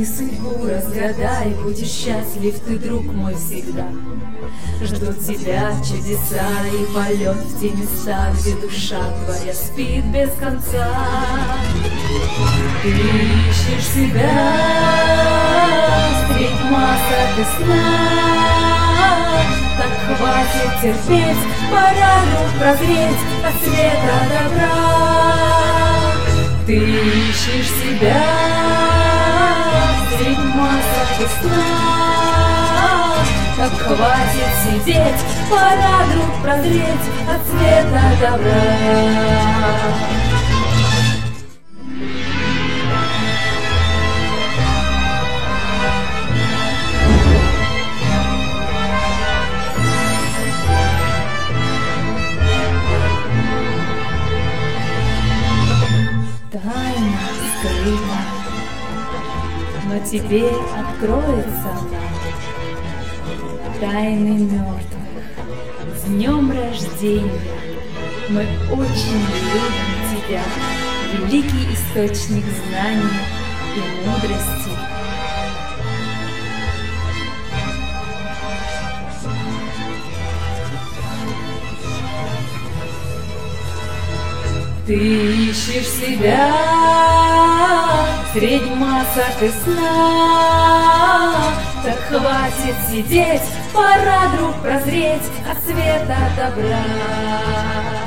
судьбу разгадай, будешь счастлив ты, друг мой, всегда. Ждут тебя чудеса и полет в те места, где душа твоя спит без конца. Ты ищешь себя средь масок и сна, так хватит терпеть, пора прозреть от света добра. Ты ищешь себя средь масок и сна, так хватит сидеть, пора прозреть от света добра. Тайна скрыта, но тебе откроется она. Тайны мертвых, с днем рождения! Мы очень любим тебя, великий источник знания и мудрости. Ты ищешь себя средь масок и сна, так хватит сидеть, пора, друг, прозреть от света добра.